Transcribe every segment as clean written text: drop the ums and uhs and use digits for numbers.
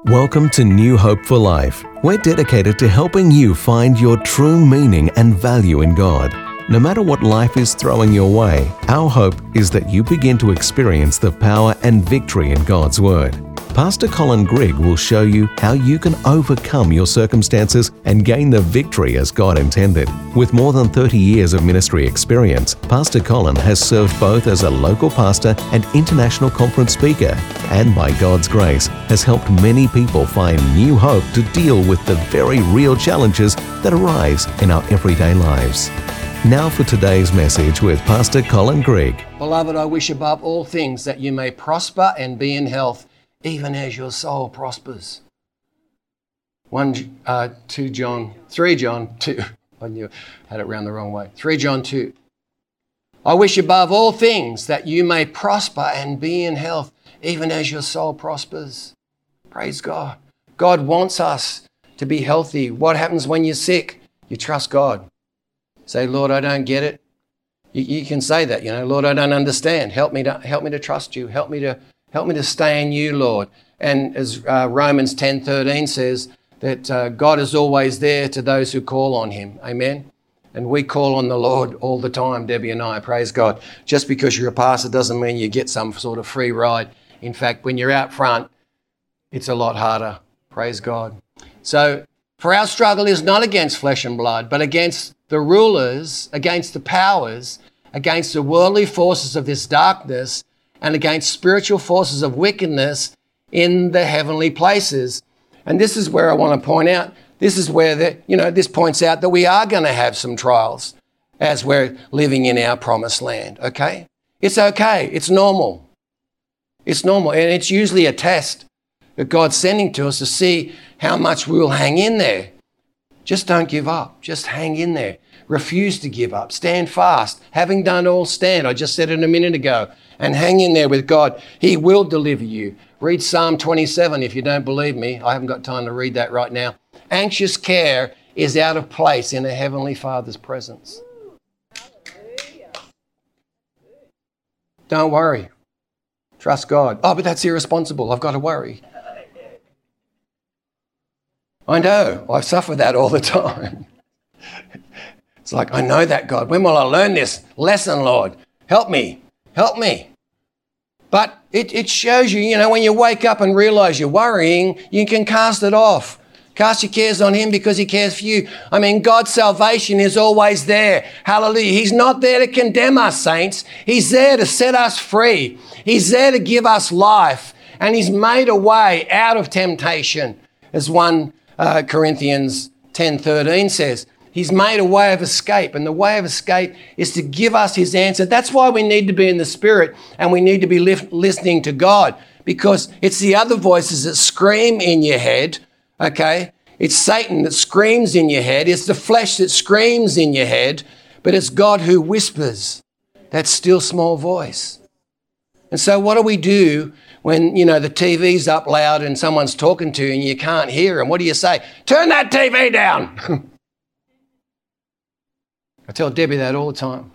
Welcome to New Hope for Life. We're dedicated to helping you find your true meaning and value in God. No matter what life is throwing your way, our hope is that you begin to experience the power and victory in God's Word. Pastor Colin Grigg will show you how you can overcome your circumstances and gain the victory as God intended. With more than 30 years of ministry experience, Pastor Colin has served both as a local pastor and international conference speaker, and by God's grace, has helped many people find new hope to deal with the very real challenges that arise in our everyday lives. Now for today's message with Pastor Colin Grigg. Beloved, I wish above all things that you may prosper and be in health, even as your soul prospers. 3 John 2. I knew I had it round the wrong way. 3 John 2. I wish above all things that you may prosper and be in health, even as your soul prospers. Praise God. God wants us to be healthy. What happens when you're sick? You trust God. Say, Lord, I don't get it. You can say that, Lord, I don't understand. Help me to trust you. Help me to stay in you, Lord. And as Romans 10:13 says, that God is always there to those who call on him. Amen. And we call on the Lord all the time, Debbie and I. Praise God. Just because you're a pastor doesn't mean you get some sort of free ride. In fact, when you're out front, it's a lot harder. Praise God. So, for our struggle is not against flesh and blood, but against the rulers, against the powers, against the worldly forces of this darkness, and against spiritual forces of wickedness in the heavenly places. And this is where I want to point out, this is where this points out that we are going to have some trials as we're living in our promised land, okay? It's okay. It's normal. It's normal. And it's usually a test that God's sending to us to see how much we'll hang in there. Just don't give up. Just hang in there. Refuse to give up. Stand fast. Having done all, stand. I just said it a minute ago. And hang in there with God. He will deliver you. Read Psalm 27 if you don't believe me. I haven't got time to read that right now. Anxious care is out of place in a Heavenly Father's presence. Don't worry. Trust God. Oh, but that's irresponsible. I've got to worry. I know. I suffer that all the time. It's like, I know that, God. When will I learn this lesson, Lord? Help me. Help me. But it shows you, when you wake up and realize you're worrying, you can cast it off. Cast your cares on him because he cares for you. I mean, God's salvation is always there. Hallelujah. He's not there to condemn us, saints. He's there to set us free. He's there to give us life. And he's made a way out of temptation, as 1 Corinthians 10:13 says. He's made a way of escape, and the way of escape is to give us his answer. That's why we need to be in the Spirit, and we need to be listening to God, because it's the other voices that scream in your head, okay? It's Satan that screams in your head. It's the flesh that screams in your head, but it's God who whispers, that still small voice. And so what do we do when, the TV's up loud and someone's talking to you and you can't hear them? What do you say? Turn that TV down. I tell Debbie that all the time.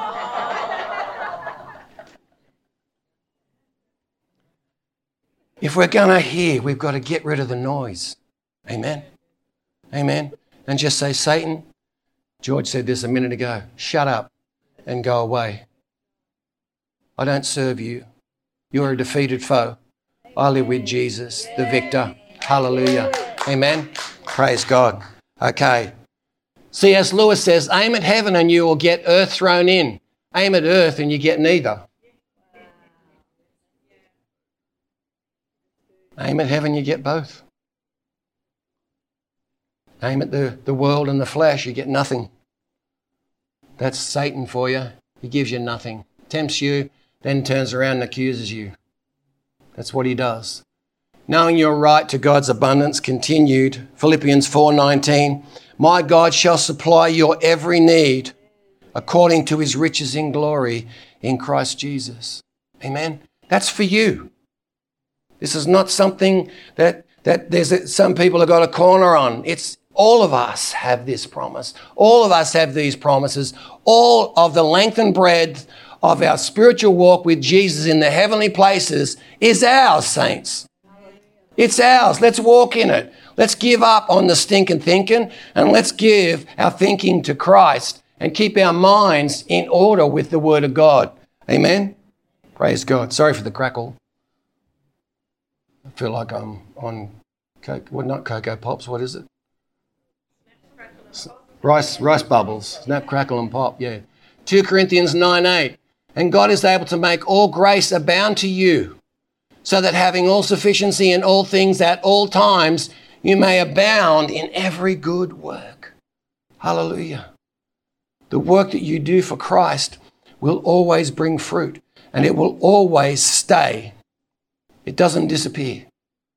If we're going to hear, we've got to get rid of the noise. Amen. Amen. And just say, Satan, George said this a minute ago, shut up and go away. I don't serve you. You're a defeated foe. I live with Jesus, the victor. Hallelujah. Amen. Praise God. Okay. C.S. Lewis says, aim at heaven and you will get earth thrown in. Aim at earth and you get neither. Aim at heaven, you get both. Aim at the world and the flesh, you get nothing. That's Satan for you. He gives you nothing. Tempts you, then turns around and accuses you. That's what he does. Knowing your right to God's abundance continued. Philippians 4:19. My God shall supply your every need according to his riches in glory in Christ Jesus. Amen. That's for you. This is not something that some people have got a corner on. It's all of us have this promise. All of us have these promises. All of the length and breadth of our spiritual walk with Jesus in the heavenly places is ours, saints. It's ours. Let's walk in it. Let's give up on the stinking thinking and let's give our thinking to Christ and keep our minds in order with the Word of God. Amen? Praise God. Sorry for the crackle. I feel like I'm on not Cocoa Pops. What is it? Rice bubbles. Snap, crackle and pop. Yeah. 2 Corinthians 9:8. And God is able to make all grace abound to you, so that having all sufficiency in all things at all times, you may abound in every good work. Hallelujah. The work that you do for Christ will always bring fruit, and it will always stay. It doesn't disappear.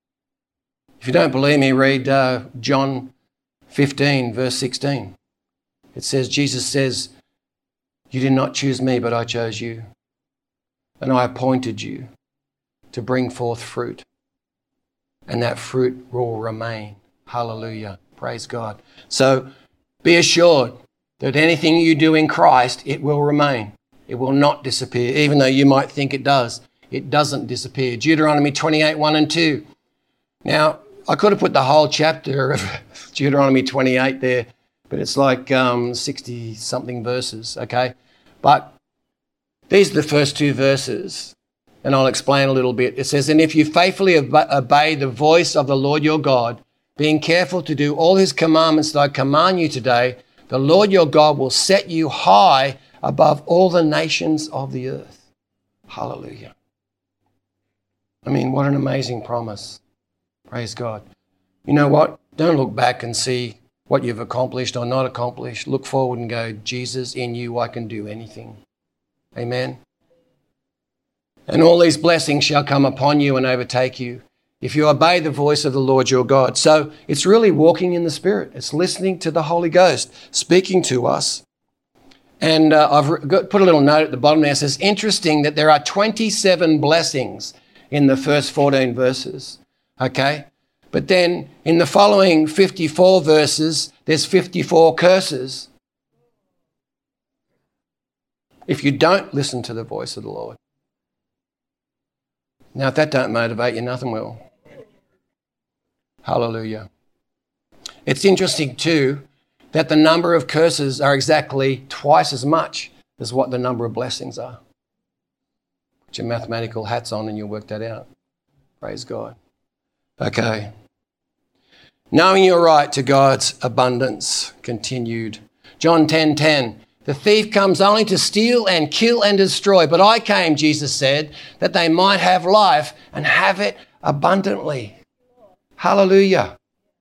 If you don't believe me, read John 15, verse 16. It says, Jesus says, you did not choose me, but I chose you. And I appointed you to bring forth fruit. And that fruit will remain. Hallelujah. Praise God. So be assured that anything you do in Christ, it will remain. It will not disappear, even though you might think it does. It doesn't disappear. Deuteronomy 28, 1 and 2. Now, I could have put the whole chapter of Deuteronomy 28 there, but it's like 60-something verses, okay? But these are the first two verses, and I'll explain a little bit. It says, and if you faithfully obey the voice of the Lord your God, being careful to do all his commandments that I command you today, the Lord your God will set you high above all the nations of the earth. Hallelujah. I mean, what an amazing promise. Praise God. You know what? Don't look back and see what you've accomplished or not accomplished. Look forward and go, Jesus, in you I can do anything. Amen. And all these blessings shall come upon you and overtake you if you obey the voice of the Lord your God. So it's really walking in the Spirit. It's listening to the Holy Ghost speaking to us. And I've put a little note at the bottom there. It says, interesting that there are 27 blessings in the first 14 verses. Okay? But then in the following 54 verses, there's 54 curses if you don't listen to the voice of the Lord. Now, if that don't motivate you, nothing will. Hallelujah. It's interesting too that the number of curses are exactly twice as much as what the number of blessings are. Put your mathematical hats on and you'll work that out. Praise God. Okay. Knowing your right to God's abundance, continued. John 10:10. The thief comes only to steal and kill and destroy, but I came, Jesus said, that they might have life and have it abundantly. Hallelujah.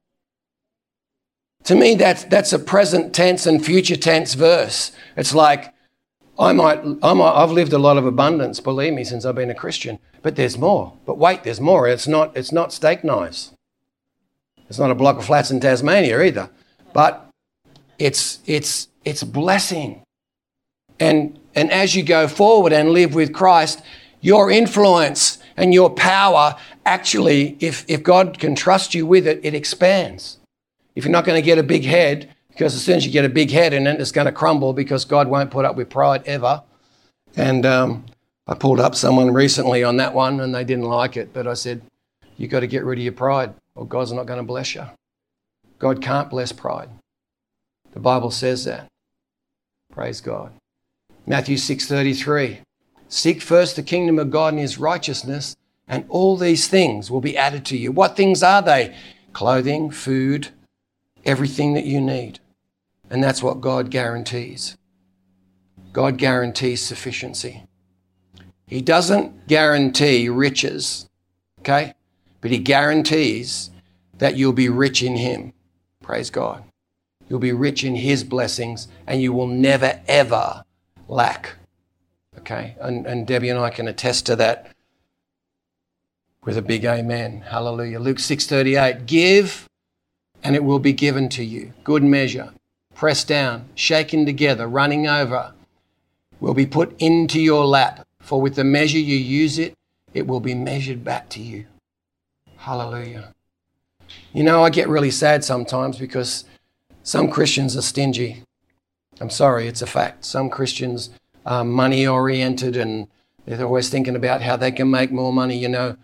To me, that's a present tense and future tense verse. It's like, I've lived a lot of abundance, believe me, since I've been a Christian, but there's more. But wait, there's more. It's not steak knives. It's not a block of flats in Tasmania either, but it's blessing. And as you go forward and live with Christ, your influence and your power actually, if God can trust you with it, it expands. If you're not going to get a big head, because as soon as you get a big head in it, it's going to crumble because God won't put up with pride ever. And I pulled up someone recently on that one and they didn't like it, but I said, you've got to get rid of your pride or God's not going to bless you. God can't bless pride. The Bible says that. Praise God. Matthew 6:33. Seek first the kingdom of God and his righteousness, and all these things will be added to you. What things are they? Clothing, food, everything that you need. And that's what God guarantees. God guarantees sufficiency. He doesn't guarantee riches, okay? But he guarantees that you'll be rich in him. Praise God. You'll be rich in his blessings and you will never, ever lack. Okay? And Debbie and I can attest to that with a big amen. Hallelujah. Luke 6:38. Give and it will be given to you. Good measure, pressed down, shaken together, running over, will be put into your lap. For with the measure you use it, it will be measured back to you. Hallelujah. You know, I get really sad sometimes because some Christians are stingy. I'm sorry, it's a fact. Some Christians are money-oriented and they're always thinking about how they can make more money. You know,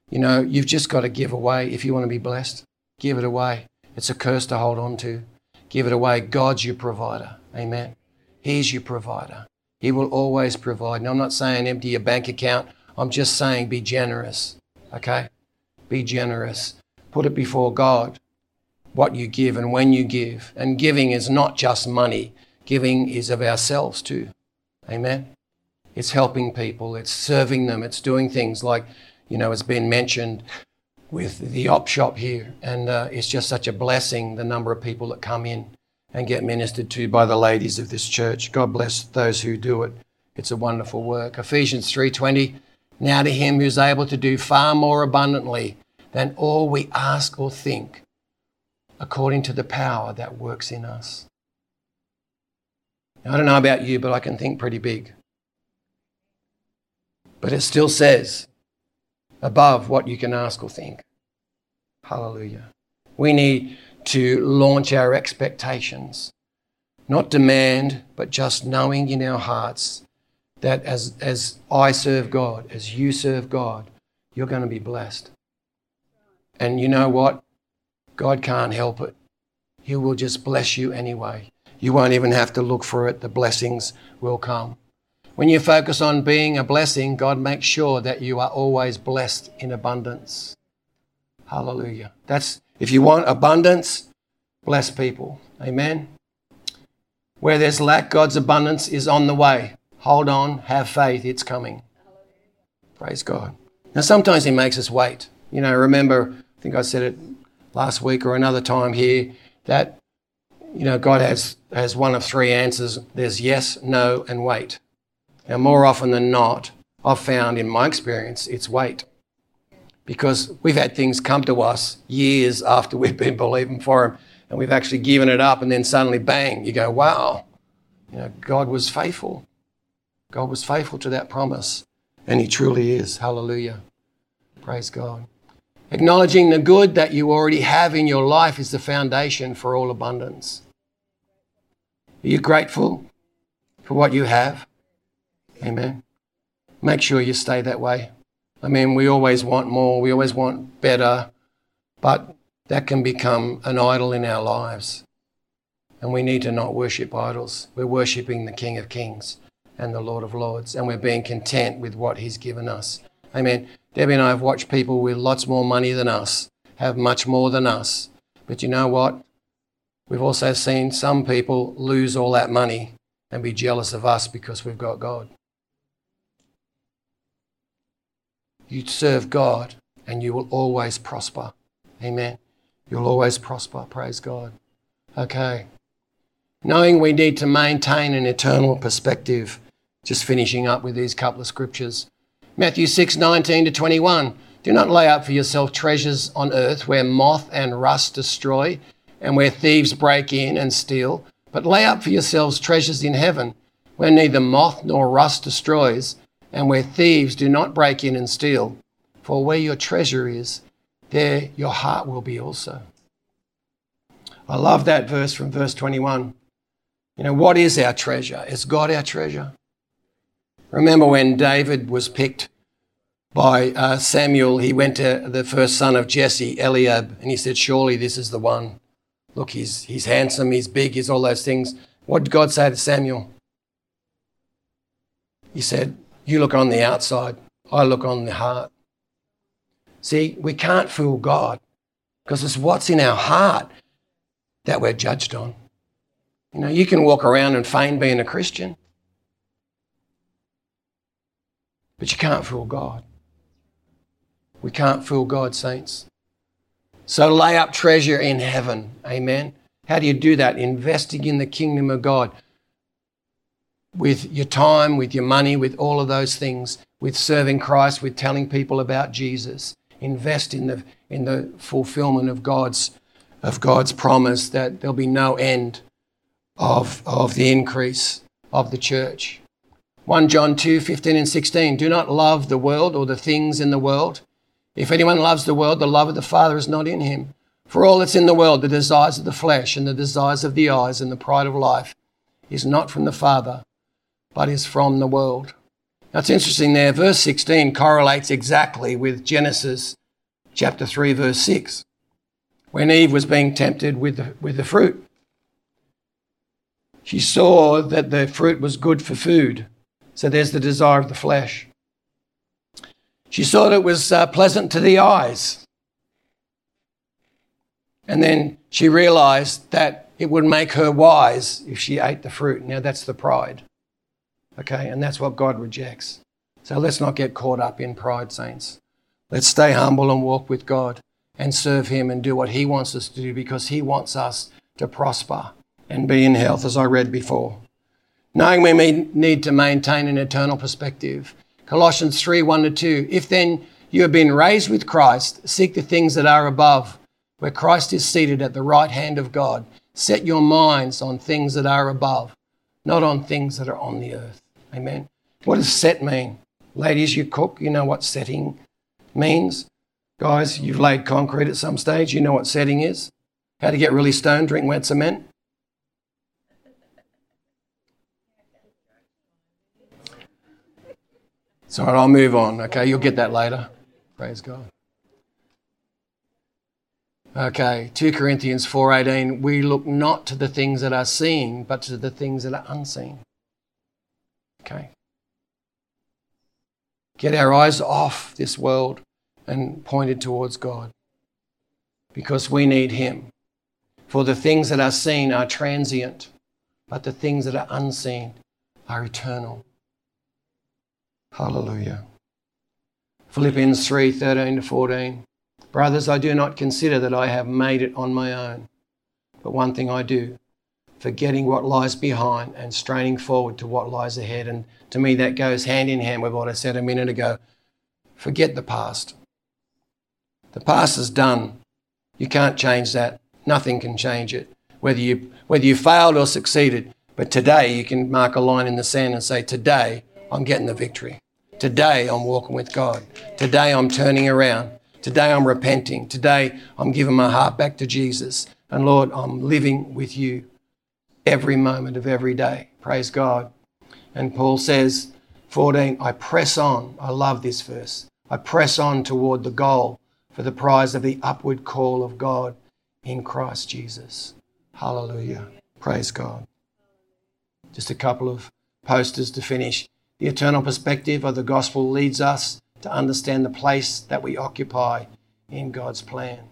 You know, you've just got to give away. If you want to be blessed, give it away. It's a curse to hold on to. Give it away. God's your provider. Amen. He's your provider. He will always provide. Now, I'm not saying empty your bank account. I'm just saying be generous. Okay? Be generous. Put it before God, what you give and when you give. And giving is not just money. Giving is of ourselves too. Amen? It's helping people. It's serving them. It's doing things like, you know, it's been mentioned with the op shop here. And it's just such a blessing, the number of people that come in and get ministered to by the ladies of this church. God bless those who do it. It's a wonderful work. Ephesians 3:20, now to him who's able to do far more abundantly than all we ask or think, according to the power that works in us. Now, I don't know about you, but I can think pretty big. But it still says, above what you can ask or think. Hallelujah. We need to launch our expectations, not demand, but just knowing in our hearts that as I serve God, as you serve God, you're going to be blessed. And you know what? God can't help it. He will just bless you anyway. You won't even have to look for it. The blessings will come. When you focus on being a blessing, God makes sure that you are always blessed in abundance. Hallelujah. If you want abundance, bless people. Amen. Where there's lack, God's abundance is on the way. Hold on, have faith, it's coming. Praise God. Now, sometimes he makes us wait. You know, remember, I think I said it last week or another time here, that, you know, God has one of three answers. There's yes, no, and wait. Now, more often than not, I've found in my experience, it's wait. Because we've had things come to us years after we've been believing for him, and we've actually given it up, and then suddenly, bang, you go, wow, you know, God was faithful. God was faithful to that promise, and he truly is. Hallelujah. Praise God. Acknowledging the good that you already have in your life is the foundation for all abundance. Are you grateful for what you have? Amen. Make sure you stay that way. I mean, we always want more, we always want better, but that can become an idol in our lives. And we need to not worship idols. We're worshipping the King of Kings and the Lord of Lords, and we're being content with what he's given us. Amen. Debbie and I have watched people with lots more money than us, have much more than us. But you know what? We've also seen some people lose all that money and be jealous of us because we've got God. You serve God and you will always prosper. Amen. You'll always prosper. Praise God. Okay. Knowing we need to maintain an eternal perspective. Just finishing up with these couple of scriptures. Matthew 6:19-21. Do not lay up for yourself treasures on earth where moth and rust destroy and where thieves break in and steal, but lay up for yourselves treasures in heaven where neither moth nor rust destroys and where thieves do not break in and steal. For where your treasure is, there your heart will be also. I love that verse from verse 21. You know, what is our treasure? Is God our treasure? Remember when David was picked by Samuel, he went to the first son of Jesse, Eliab, and he said, surely this is the one. Look, he's handsome, he's big, he's all those things. What did God say to Samuel? He said, you look on the outside, I look on the heart. See, we can't fool God because it's what's in our heart that we're judged on. You know, you can walk around and feign being a Christian, but you can't fool God. We can't fool God, saints. So lay up treasure in heaven. Amen. How do you do that? Investing in the kingdom of God. With your time, with your money, with all of those things, with serving Christ, with telling people about Jesus. Invest in the fulfillment of God's promise that there'll be no end of the increase of the church. 1 John 2:15-16. Do not love the world or the things in the world. If anyone loves the world, the love of the Father is not in him. For all that's in the world, the desires of the flesh and the desires of the eyes and the pride of life, is not from the Father, but is from the world. Now it's interesting there, verse 16 correlates exactly with Genesis chapter 3, verse 6, when Eve was being tempted with the fruit. She saw that the fruit was good for food. So there's the desire of the flesh. She thought it was pleasant to the eyes. And then she realized that it would make her wise if she ate the fruit. Now that's the pride. Okay, and that's what God rejects. So let's not get caught up in pride, saints. Let's stay humble and walk with God and serve him and do what he wants us to do, because he wants us to prosper and be in health, as I read before. Knowing we need to maintain an eternal perspective. Colossians 3, 1-2. If then you have been raised with Christ, seek the things that are above, where Christ is seated at the right hand of God. Set your minds on things that are above, not on things that are on the earth. Amen. What does set mean? Ladies, you cook, you know what setting means. Guys, you've laid concrete at some stage, you know what setting is. How to get really stoned, drink wet cement. It's all right, I'll move on. Okay, you'll get that later. Praise God. Okay, 2 Corinthians 4:18. We look not to the things that are seen, but to the things that are unseen. Okay. Get our eyes off this world and pointed towards God, because we need him. For the things that are seen are transient, but the things that are unseen are eternal. Hallelujah. Philippians 3:13-14. Brothers, I do not consider that I have made it on my own, but one thing I do, forgetting what lies behind and straining forward to what lies ahead. And to me, that goes hand in hand with what I said a minute ago. Forget the past. The past is done. You can't change that. Nothing can change it, whether you failed or succeeded. But today you can mark a line in the sand and say, today I'm getting the victory. Today I'm walking with God. Today I'm turning around. Today I'm repenting. Today I'm giving my heart back to Jesus. And Lord, I'm living with you every moment of every day. Praise God. And Paul says, 14, I press on. I love this verse. I press on toward the goal for the prize of the upward call of God in Christ Jesus. Hallelujah. Praise God. Just a couple of posters to finish. The eternal perspective of the gospel leads us to understand the place that we occupy in God's plan.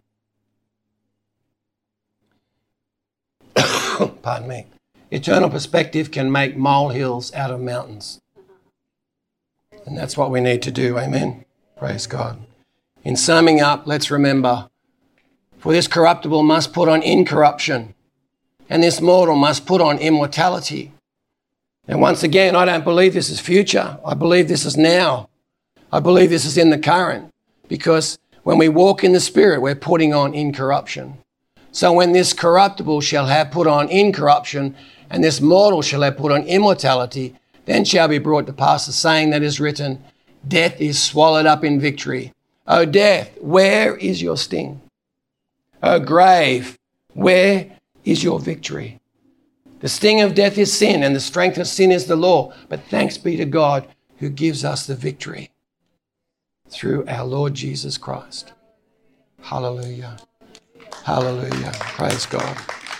Pardon me. Eternal perspective can make molehills out of mountains. And that's what we need to do. Amen. Praise God. In summing up, let's remember, for this corruptible must put on incorruption, and this mortal must put on immortality. And once again, I don't believe this is future. I believe this is now. I believe this is in the current, because when we walk in the Spirit, we're putting on incorruption. So when this corruptible shall have put on incorruption, and this mortal shall have put on immortality, then shall be brought to pass the saying that is written, death is swallowed up in victory. O death, where is your sting? O grave, where is your victory? The sting of death is sin, and the strength of sin is the law. But thanks be to God who gives us the victory through our Lord Jesus Christ. Hallelujah. Hallelujah. Praise God.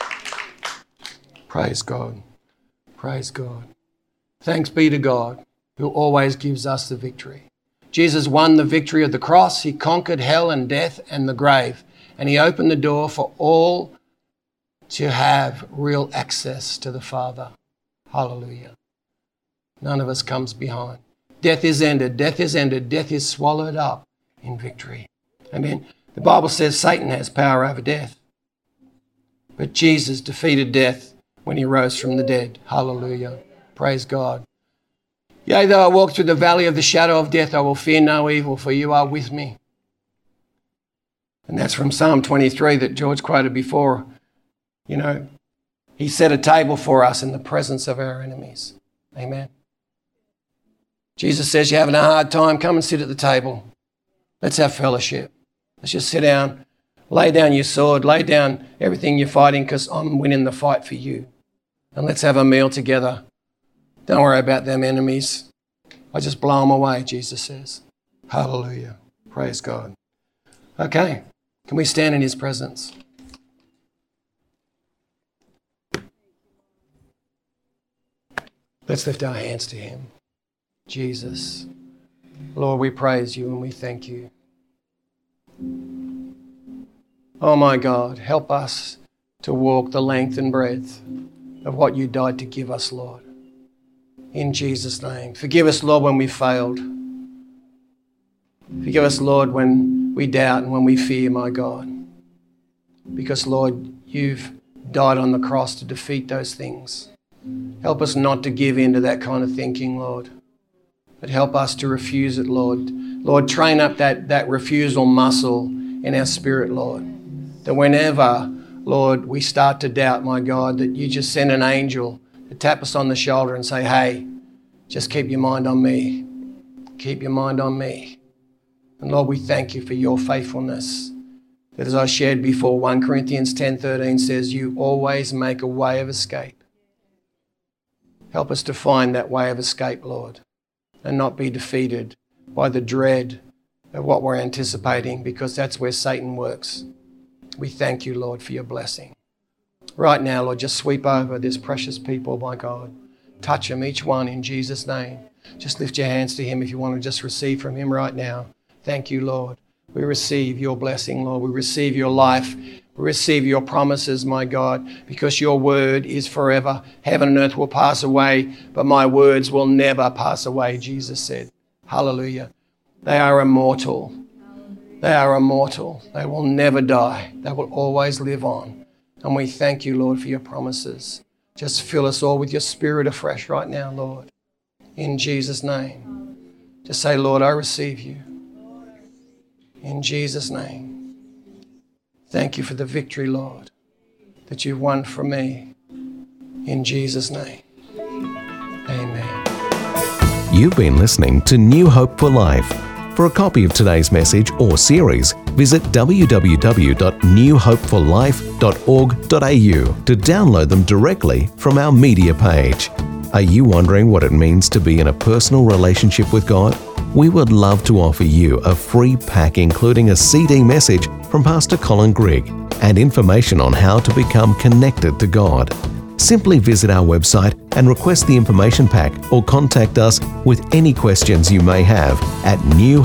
Praise God. Praise God. Thanks be to God who always gives us the victory. Jesus won the victory of the cross. He conquered hell and death and the grave. And he opened the door for all to have real access to the Father. Hallelujah. None of us comes behind. Death is ended. Death is ended. Death is swallowed up in victory. Amen. The Bible says Satan has power over death. But Jesus defeated death when he rose from the dead. Hallelujah. Praise God. Yea, though I walk through the valley of the shadow of death, I will fear no evil, for you are with me. And that's from Psalm 23 that George quoted before. You know, he set a table for us in the presence of our enemies. Amen. Jesus says, you're having a hard time, come and sit at the table. Let's have fellowship. Let's just sit down, lay down your sword, lay down everything you're fighting, because I'm winning the fight for you. And let's have a meal together. Don't worry about them enemies. I just blow them away, Jesus says. Hallelujah. Praise God. Okay, can we stand in his presence? Let's lift our hands to him. Jesus, Lord, we praise you and we thank you. Oh my God, help us to walk the length and breadth of what you died to give us, Lord. In Jesus' name. Forgive us, Lord, when we failed. Forgive us, Lord, when we doubt and when we fear, my God. Because, Lord, you've died on the cross to defeat those things. Help us not to give in to that kind of thinking, Lord. But help us to refuse it, Lord. Lord, train up that refusal muscle in our spirit, Lord. That whenever, Lord, we start to doubt, my God, that you just send an angel to tap us on the shoulder and say, hey, just keep your mind on me. Keep your mind on me. And Lord, we thank you for your faithfulness. That as I shared before, 1 Corinthians 10:13 says, you always make a way of escape. Help us to find that way of escape, Lord, and not be defeated by the dread of what we're anticipating, because that's where Satan works. We thank you, Lord, for your blessing. Right now, Lord, just sweep over this precious people, my God. Touch them, each one, in Jesus' name. Just lift your hands to him if you want to just receive from him right now. Thank you, Lord. We receive your blessing, Lord. We receive your life. We receive your promises, my God, because your word is forever. Heaven and earth will pass away, but my words will never pass away, Jesus said. Hallelujah. They are immortal. They are immortal. They will never die. They will always live on. And we thank you, Lord, for your promises. Just fill us all with your spirit afresh right now, Lord. In Jesus' name. Just say, Lord, I receive you. In Jesus' name. Thank you for the victory, Lord, that you've won for me. In Jesus' name. Amen. You've been listening to New Hope for Life. For a copy of today's message or series, visit www.newhopeforlife.org.au to download them directly from our media page. Are you wondering what it means to be in a personal relationship with God? We would love to offer you a free pack including a CD message from Pastor Colin Grigg and information on how to become connected to God. Simply visit our website and request the information pack, or contact us with any questions you may have at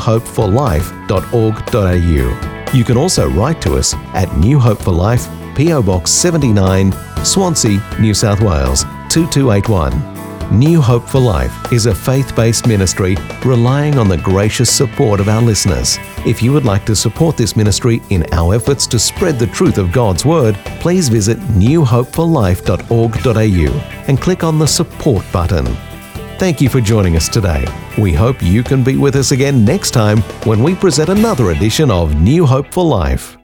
newhopeforlife.org.au. You can also write to us at New Hope for Life, PO Box 79, Swansea, New South Wales 2281. New Hope for Life is a faith-based ministry relying on the gracious support of our listeners. If you would like to support this ministry in our efforts to spread the truth of God's Word, please visit newhopeforlife.org.au and click on the support button. Thank you for joining us today. We hope you can be with us again next time when we present another edition of New Hope for Life.